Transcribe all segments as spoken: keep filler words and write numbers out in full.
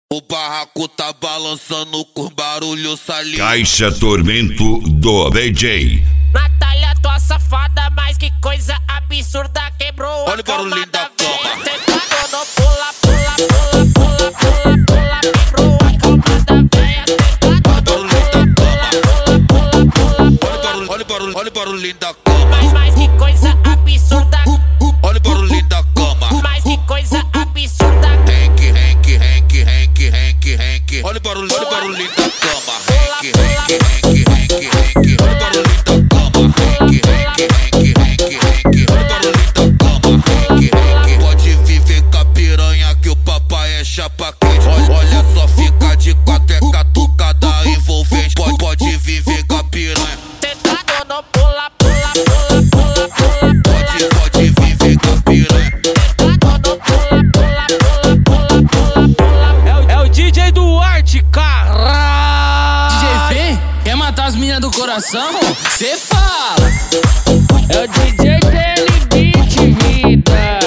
O barraco tá balançando com barulho saliente. Caixa Tormento do D J. Natália, tua safada, mas que coisa absurda, quebrou. Olha o barulhinho da cama. Tentando pula, pula, pula, pula, pula, pula, quebrou a cama da véia. Olha o barulhinho da cama. Pula, pula, pula, Olha o barulho, olha o barulho, olha o barulhinho da cama. mas, mas que coisa absurda, Olha o barulhinho da cama. mas que coisa absurda. Henk, Henk, Henk, Henk, Henk, Henk. Olha o barulho, olha o barulhinho da cama. Henk, Henk, Henk, Henk, Henk. Olha o barulhinho da cama. Henk, Henk, Henk, Henk, Henk. Olha o barulhinho da cama. Henk, Henk. Pode viver com a piranha que o papai é chapa quente. Olha, olha só, fica de quatro, é catucada envolvente. Pode, pode viver com a piranha. Tentando no pula, pula, pula, pula, pula, Pode, pode viver com a piranha. tentando no pula, pula, pula, pula, pula, pula. É o, é o D J Duarte, caralho. D J Fê, quer matar as meninas do coração? Cê fala. É o D J Deli Beat, vida.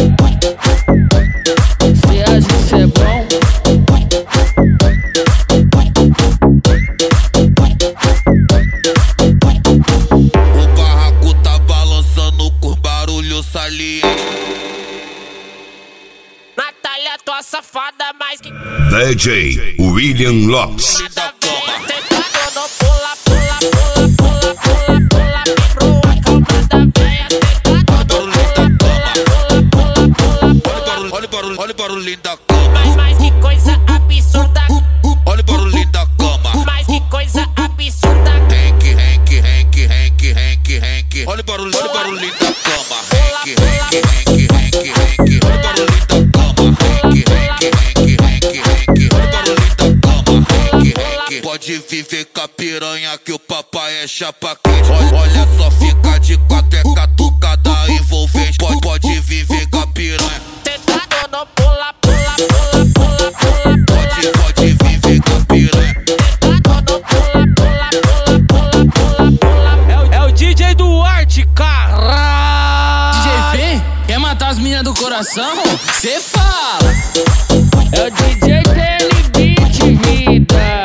Cê acha que cê é bom? O barraco tá balançando com barulho saliente. Natália, tua safada, mas que D J William Lopes. Da cama. tentando no pula, pula, pula, pula, pula, pula, quebrou a cama da véia. Olha o barulho, olha o barulhinho da cama. Mas, mas que coisa absurda, Olha o barulhinho da cama. mas que coisa absurda. Henk, Henk, Henk, Henk, Henk, Henk. Olha o barulho, olha o barulhinho da cama. Henk, Henk, Henk, Henk, Henk. Olha o barulhinho da cama. Henk, Henk, Henk, Henk, Henk. Olha o barulhinho da cama. Henk, Henk. Pode viver com a piranha que o papai é chapa quente. Olha, olha só, fica de quatro, é catucada envolvente. Pode, pode viver com a piranha. Tentando no pula, pula, pula, pula, pula, Pode, pode viver com a piranha. tentando no pula, pula, pula, pula, pula, pula. É o, é o D J Duarte, caralho. D J Fê, quer matar as meninas do coração? Cê fala. É o D J Deli Beat, vida.